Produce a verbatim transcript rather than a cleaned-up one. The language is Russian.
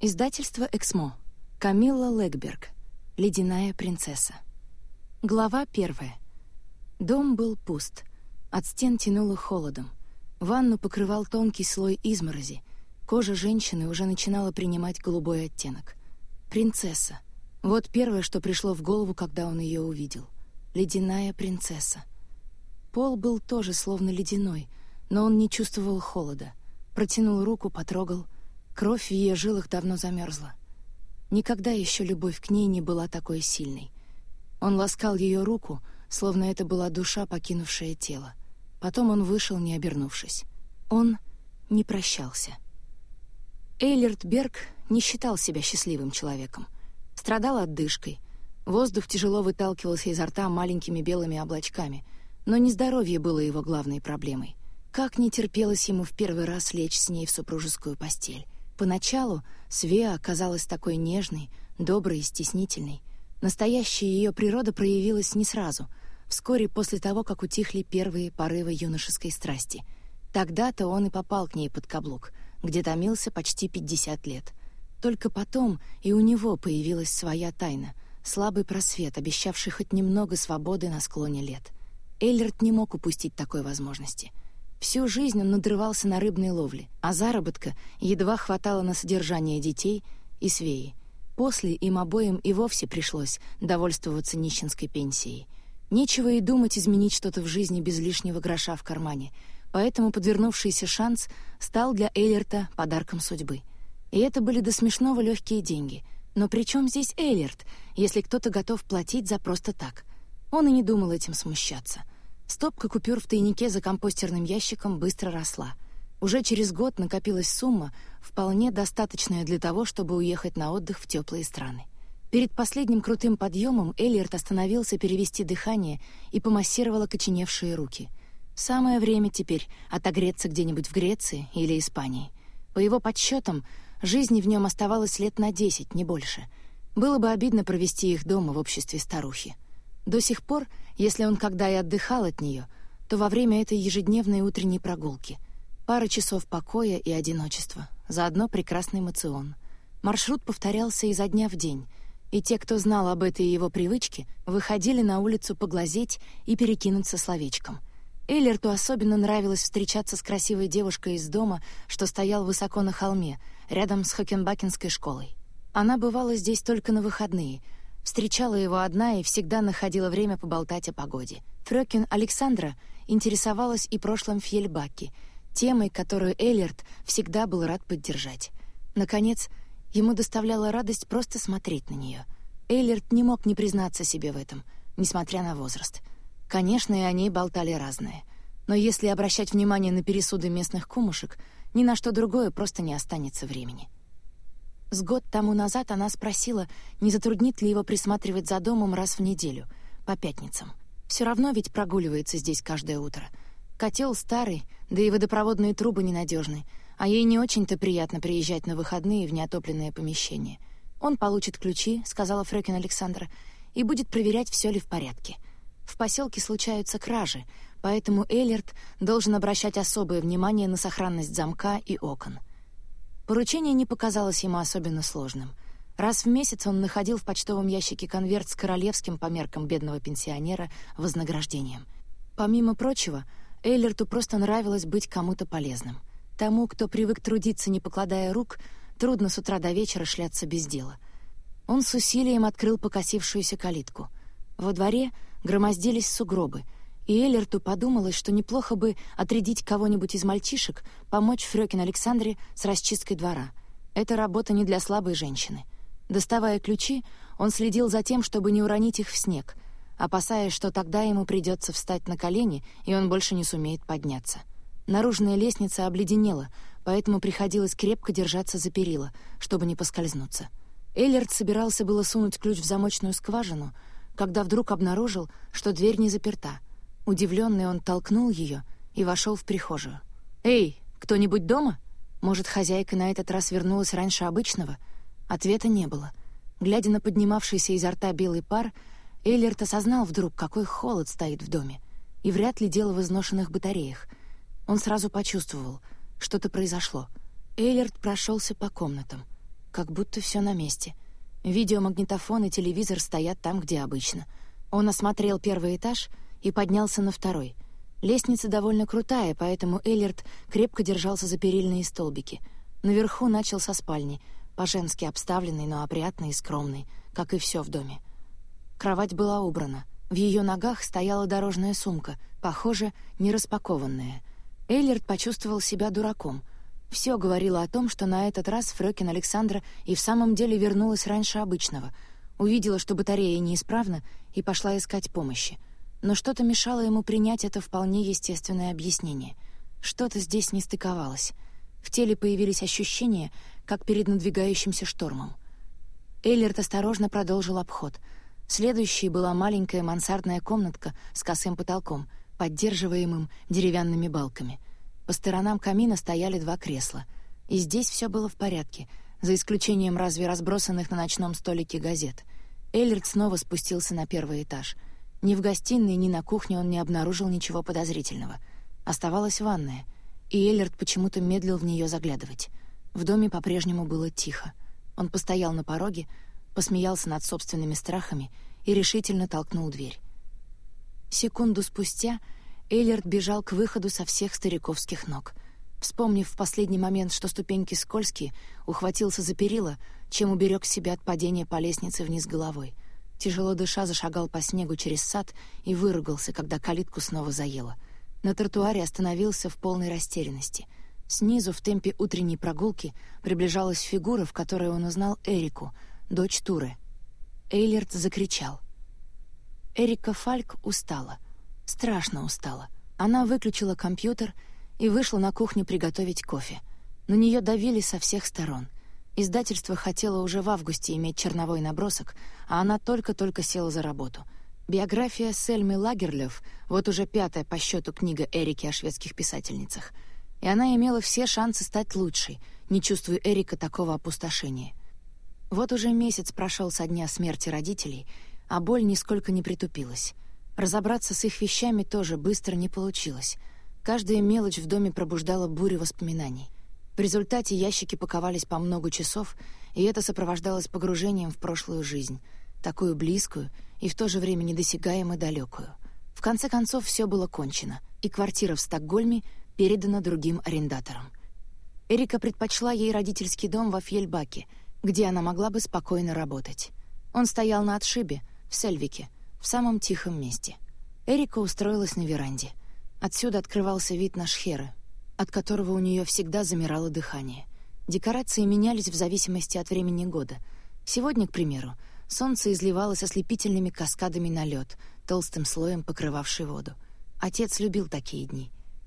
Издательство «Эксмо». Камилла Легберг. «Ледяная принцесса». Глава первая. Дом был пуст. От стен тянуло холодом. Ванну покрывал тонкий слой изморози. Кожа женщины уже начинала принимать голубой оттенок. Принцесса. Вот первое, что пришло в голову, когда он ее увидел. Ледяная принцесса. Пол был тоже словно ледяной, но он не чувствовал холода. Протянул руку, потрогал. Кровь в ее жилах давно замерзла. Никогда еще любовь к ней не была такой сильной. Он ласкал ее руку, словно это была душа, покинувшая тело. Потом он вышел, не обернувшись. Он не прощался. Эйлерт Берг не считал себя счастливым человеком. Страдал отдышкой. Воздух тяжело выталкивался изо рта маленькими белыми облачками, но не здоровье было его главной проблемой. Как не терпелось ему в первый раз лечь с ней в супружескую постель. Поначалу Свеа оказалась такой нежной, доброй и стеснительной. Настоящая ее природа проявилась не сразу, вскоре после того, как утихли первые порывы юношеской страсти. Тогда-то он и попал к ней под каблук, где томился почти пятьдесят лет. Только потом и у него появилась своя тайна, слабый просвет, обещавший хоть немного свободы на склоне лет. Эйлерт не мог упустить такой возможности. Всю жизнь он надрывался на рыбной ловле, а заработка едва хватало на содержание детей и Свеи. После им обоим и вовсе пришлось довольствоваться нищенской пенсией. Нечего и думать изменить что-то в жизни без лишнего гроша в кармане, поэтому подвернувшийся шанс стал для Эйлерта подарком судьбы. И это были до смешного легкие деньги. Но при чем здесь Эйлерт, если кто-то готов платить за просто так? Он и не думал этим смущаться. Стопка купюр в тайнике за компостерным ящиком быстро росла. Уже через год накопилась сумма, вполне достаточная для того, чтобы уехать на отдых в теплые страны. Перед последним крутым подъемом Эйлерт остановился перевести дыхание и помассировал окоченевшие руки. Самое время теперь отогреться где-нибудь в Греции или Испании. По его подсчетам, жизни в нем оставалось лет на десять, не больше. Было бы обидно провести их дома в обществе старухи. До сих пор, если он когда и отдыхал от нее, то во время этой ежедневной утренней прогулки. Пара часов покоя и одиночества, заодно прекрасный моцион. Маршрут повторялся изо дня в день, и те, кто знал об этой его привычке, выходили на улицу поглазеть и перекинуться словечком. Эйлерту особенно нравилось встречаться с красивой девушкой из дома, что стоял высоко на холме, рядом с Хокенбакенской школой. Она бывала здесь только на выходные — встречала его одна и всегда находила время поболтать о погоде. Фрёкин Александра интересовалась и прошлым Фьельбаки, темой, которую Эйлерт всегда был рад поддержать. Наконец, ему доставляла радость просто смотреть на нее. Эйлерт не мог не признаться себе в этом, несмотря на возраст. Конечно, и о ней болтали разное. Но если обращать внимание на пересуды местных кумушек, ни на что другое просто не останется времени. С год тому назад она спросила, не затруднит ли его присматривать за домом раз в неделю, по пятницам. Все равно ведь прогуливается здесь каждое утро. Котел старый, да и водопроводные трубы ненадежны, а ей не очень-то приятно приезжать на выходные в неотопленное помещение. «Он получит ключи», — сказала Фрёкин Александра, «и будет проверять, все ли в порядке. В поселке случаются кражи, поэтому Эйлерт должен обращать особое внимание на сохранность замка и окон». Поручение не показалось ему особенно сложным. Раз в месяц он находил в почтовом ящике конверт с королевским по меркам бедного пенсионера вознаграждением. Помимо прочего, Эйлерту просто нравилось быть кому-то полезным. Тому, кто привык трудиться, не покладая рук, трудно с утра до вечера шляться без дела. Он с усилием открыл покосившуюся калитку. Во дворе громоздились сугробы, и Эйлерту подумалось, что неплохо бы отрядить кого-нибудь из мальчишек, помочь Фрёкин Александре с расчисткой двора. Это работа не для слабой женщины. Доставая ключи, он следил за тем, чтобы не уронить их в снег, опасаясь, что тогда ему придется встать на колени, и он больше не сумеет подняться. Наружная лестница обледенела, поэтому приходилось крепко держаться за перила, чтобы не поскользнуться. Эйлерт собирался было сунуть ключ в замочную скважину, когда вдруг обнаружил, что дверь не заперта. Удивленный, он толкнул ее и вошел в прихожую. «Эй, кто-нибудь дома? Может, хозяйка на этот раз вернулась раньше обычного?» Ответа не было. Глядя на поднимавшийся изо рта белый пар, Эйлерт осознал вдруг, какой холод стоит в доме. И вряд ли дело в изношенных батареях. Он сразу почувствовал, что-то произошло. Эйлерт прошелся по комнатам. как будто все на месте. Видеомагнитофон и телевизор стоят там, где обычно. Он осмотрел первый этаж и поднялся на второй. Лестница довольно крутая, поэтому Эллиот крепко держался за перильные столбики. Наверху начал со спальни, по-женски обставленной, но опрятной и скромной, как и все в доме. Кровать была убрана. В ее ногах стояла дорожная сумка, похоже, не распакованная. Эллиот почувствовал себя дураком. Все говорило о том, что на этот раз фрёкин Александра и в самом деле вернулась раньше обычного. Увидела, что батарея неисправна, и пошла искать помощи. Но что-то мешало ему принять это вполне естественное объяснение. Что-то здесь не стыковалось. В теле появились ощущения, как перед надвигающимся штормом. Эллиот осторожно продолжил обход. Следующей была маленькая мансардная комнатка с косым потолком, поддерживаемым деревянными балками. По сторонам камина стояли два кресла. И здесь все было в порядке, за исключением разве разбросанных на ночном столике газет. Эллиот снова спустился на первый этаж. Ни в гостиной, ни на кухне он не обнаружил ничего подозрительного. Оставалась ванная, и Эллиот почему-то медлил в нее заглядывать. В доме по-прежнему было тихо. Он постоял на пороге, посмеялся над собственными страхами и решительно толкнул дверь. Секунду спустя Эллиот бежал к выходу со всех стариковских ног. Вспомнив в последний момент, что ступеньки скользкие, ухватился за перила, чем уберег себя от падения по лестнице вниз головой. Тяжело дыша, зашагал по снегу через сад и выругался, когда калитку снова заело. На тротуаре остановился в полной растерянности. Снизу, в темпе утренней прогулки, приближалась фигура, в которой он узнал Эрику, дочь Туры. Эллиот закричал. Эрика Фальк устала. Страшно устала. Она выключила компьютер и вышла на кухню приготовить кофе. На нее давили со всех сторон. Издательство хотело уже в августе иметь черновой набросок, а она только-только села за работу. Биография Сельмы Лагерлёв — вот уже пятая по счету книга Эрики о шведских писательницах. И она имела все шансы стать лучшей, не чувствуя Эрика такого опустошения. Вот уже месяц прошел со дня смерти родителей, а боль нисколько не притупилась. Разобраться с их вещами тоже быстро не получилось. Каждая мелочь в доме пробуждала бурю воспоминаний. В результате ящики паковались по много часов, и это сопровождалось погружением в прошлую жизнь, такую близкую и в то же время недосягаемо далекую. В конце концов, все было кончено, и квартира в Стокгольме передана другим арендаторам. Эрика предпочла ей родительский дом во Фьельбаке, где она могла бы спокойно работать. Он стоял на отшибе, в Сельвике, в самом тихом месте. Эрика устроилась на веранде. Отсюда открывался вид на Шхеры, от которого у нее всегда замирало дыхание. Декорации менялись в зависимости от времени года. Сегодня, к примеру, солнце изливалось ослепительными каскадами на лед, толстым слоем покрывавший воду. Отец любил такие дни.